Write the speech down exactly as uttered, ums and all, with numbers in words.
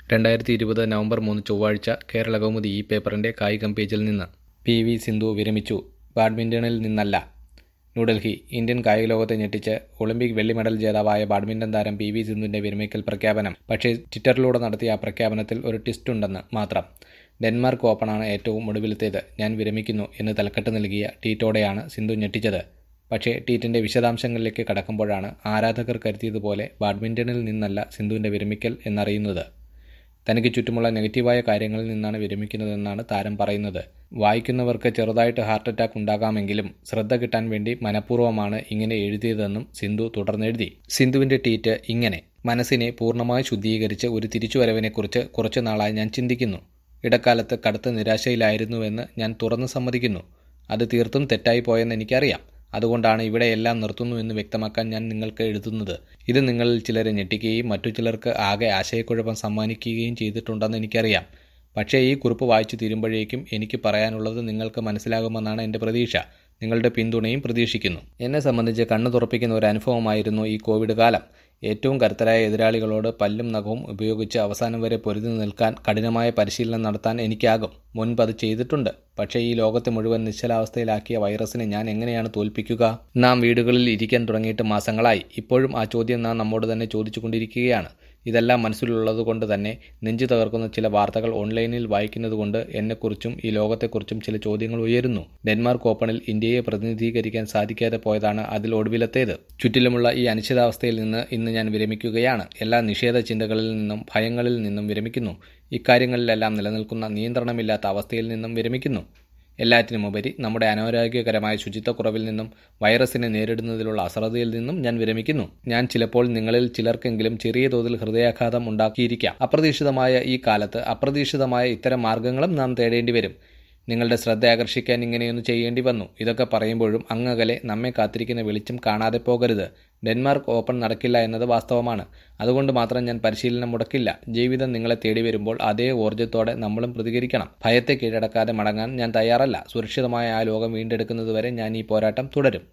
രണ്ടായിരത്തി ഇരുപത് നവംബർ മൂന്ന് ചൊവ്വാഴ്ച കേരളകൗമുദി ഈ പേപ്പറിന്റെ കായികം പേജിൽ നിന്ന്. പി വി സിന്ധു വിരമിച്ചു, ബാഡ്മിന്റണിൽ നിന്നല്ല. ന്യൂഡൽഹി. ഇന്ത്യൻ കായിക ലോകത്തെ ഞെട്ടിച്ച് ഒളിമ്പിക് വെള്ളി മെഡൽ ജേതാവായ ബാഡ്മിന്റൺ താരം പി വി സിന്ധുവിന്റെ വിരമിക്കൽ പ്രഖ്യാപനം. പക്ഷേ ട്വിറ്ററിലൂടെ നടത്തിയ ആ പ്രഖ്യാപനത്തിൽ ഒരു ട്വിസ്റ്റുണ്ടെന്ന് മാത്രം. ഡെൻമാർക്ക് ഓപ്പണാണ് ഏറ്റവും ഒടുവിലത്തേത്. ഞാൻ വിരമിക്കുന്നു എന്ന് തലക്കെട്ട് നൽകിയ ട്വീറ്റോടെയാണ് സിന്ധു ഞെട്ടിച്ചത്. പക്ഷേ ട്വീറ്റിന്റെ വിശദാംശങ്ങളിലേക്ക് കടക്കുമ്പോഴാണ് ആരാധകർ കരുതിയതുപോലെ ബാഡ്മിന്റണിൽ നിന്നല്ല സിന്ധുവിന്റെ വിരമിക്കൽ എന്നറിയുന്നത്. തനിക്ക് ചുറ്റുമുള്ള നെഗറ്റീവായ കാര്യങ്ങളിൽ നിന്നാണ് വിരമിക്കുന്നതെന്നാണ് താരം പറയുന്നത്. വായിക്കുന്നവർക്ക് ചെറുതായിട്ട് ഹാർട്ട് അറ്റാക്ക് ഉണ്ടാകാമെങ്കിലും ശ്രദ്ധ കിട്ടാൻ വേണ്ടി മനഃപൂർവ്വമാണ് ഇങ്ങനെ എഴുതിയതെന്നും സിന്ധു തുടർന്നെഴുതി. സിന്ധുവിന്റെ ട്വീറ്റ് ഇങ്ങനെ: മനസ്സിനെ പൂർണ്ണമായി ശുദ്ധീകരിച്ച് ഒരു തിരിച്ചുവരവിനെക്കുറിച്ച് കുറച്ചു നാളായി ഞാൻ ചിന്തിക്കുന്നു. ഇടക്കാലത്ത് കടുത്ത നിരാശയിലായിരുന്നുവെന്ന് ഞാൻ തുറന്നു സമ്മതിക്കുന്നു. അത് തീർത്തും തെറ്റായി പോയെന്ന് എനിക്കറിയാം. അതുകൊണ്ടാണ് ഇവിടെ എല്ലാം നിർത്തുന്നു എന്ന് വ്യക്തമാക്കാൻ ഞാൻ നിങ്ങൾക്ക് എഴുതുന്നത്. ഇത് നിങ്ങളിൽ ചിലരെ ഞെട്ടിക്കുകയും മറ്റു ചിലർക്ക് ആകെ ആശയക്കുഴപ്പം സമ്മാനിക്കുകയും ചെയ്തിട്ടുണ്ടെന്ന് എനിക്കറിയാം. പക്ഷേ ഈ കുറിപ്പ് വായിച്ചു തീരുമ്പോഴേക്കും എനിക്ക് പറയാനുള്ളത് നിങ്ങൾക്ക് മനസ്സിലാകുമെന്നാണ് എൻ്റെ പ്രതീക്ഷ. നിങ്ങളുടെ പിന്തുണയും പ്രതീക്ഷിക്കുന്നു. എന്നെ സംബന്ധിച്ച് കണ്ണു തുറപ്പിക്കുന്ന ഒരു അനുഭവമായിരുന്നു ഈ കോവിഡ് കാലം. ഏറ്റവും കരുത്തരായ എതിരാളികളോട് പല്ലും നഖവും ഉപയോഗിച്ച് അവസാനം വരെ പൊരുതി നിൽക്കാൻ കഠിനമായ പരിശീലനം നടത്താൻ എനിക്കാകും. മുൻപ് അത് ചെയ്തിട്ടുണ്ട്. പക്ഷേ ഈ ലോകത്തെ മുഴുവൻ നിശ്ചലാവസ്ഥയിലാക്കിയ വൈറസിനെ ഞാൻ എങ്ങനെയാണ് തോൽപ്പിക്കുക? നാം വീടുകളിൽ ഇരിക്കാൻ തുടങ്ങിയിട്ട് മാസങ്ങളായി. ഇപ്പോഴും ആ ചോദ്യം നാം നമ്മോട് തന്നെ ചോദിച്ചു കൊണ്ടിരിക്കുകയാണ്. ഇതെല്ലാം മനസ്സിലുള്ളത് കൊണ്ട് തന്നെ നെഞ്ചു തകർക്കുന്ന ചില വാർത്തകൾ ഓൺലൈനിൽ വായിക്കുന്നതുകൊണ്ട് എന്നെക്കുറിച്ചും ഈ ലോകത്തെക്കുറിച്ചും ചില ചോദ്യങ്ങൾ ഉയരുന്നു. ഡെൻമാർക്ക് ഓപ്പണിൽ ഇന്ത്യയെ പ്രതിനിധീകരിക്കാൻ സാധിക്കാതെ പോയതാണ് അതിൽ ഒടുവിലത്തേത്. ചുറ്റിലുമുള്ള ഈ അനിശ്ചിതാവസ്ഥയിൽ നിന്ന് ഇന്ന് ഞാൻ വിരമിക്കുകയാണ്. എല്ലാ നിഷേധ ചിന്തകളിൽ നിന്നും ഭയങ്ങളിൽ നിന്നും വിരമിക്കുന്നു. ഇക്കാര്യങ്ങളിലെല്ലാം നിലനിൽക്കുന്ന നിയന്ത്രണമില്ലാത്ത അവസ്ഥയിൽ നിന്നും വിരമിക്കുന്നു. എല്ലാറ്റിനുമുപരി നമ്മുടെ അനാരോഗ്യകരമായ ശുചിത്വക്കുറവിൽ നിന്നും വൈറസിനെ നേരിടുന്നതിലുള്ള അശ്രദ്ധയിൽ നിന്നും ഞാൻ വിരമിക്കുന്നു. ഞാൻ ചിലപ്പോൾ നിങ്ങളിൽ ചിലർക്കെങ്കിലും ചെറിയ തോതിൽ ഹൃദയാഘാതം ഉണ്ടാക്കിയിരിക്കാം. അപ്രതീക്ഷിതമായ ഈ കാലത്ത് അപ്രതീക്ഷിതമായ ഇത്തരം മാർഗങ്ങളും നാം തേടേണ്ടി വരും. നിങ്ങളുടെ ശ്രദ്ധ ആകർഷിക്കാൻ ഇങ്ങനെയൊന്ന് ചെയ്യേണ്ടി വന്നു. ഇതൊക്കെ പറയുമ്പോഴും അങ്ങകലെ നമ്മെ കാത്തിരിക്കുന്ന വെളിച്ചം കാണാതെ പോകരുത്. ഡെൻമാർക്ക് ഓപ്പൺ നടക്കില്ല എന്നത് വാസ്തവമാണ്. അതുകൊണ്ട് മാത്രം ഞാൻ പരിശീലനം മുടക്കില്ല. ജീവിതം നിങ്ങളെ തേടി വരുമ്പോൾ അതേ ഊർജ്ജത്തോടെ നമ്മളും പ്രതികരിക്കണം. ഭയത്തെ കീഴടക്കാതെ മടങ്ങാൻ ഞാൻ തയ്യാറല്ല. സുരക്ഷിതമായ ആ ലോകം വീണ്ടെടുക്കുന്നതുവരെ ഞാൻ ഈ പോരാട്ടം തുടരും.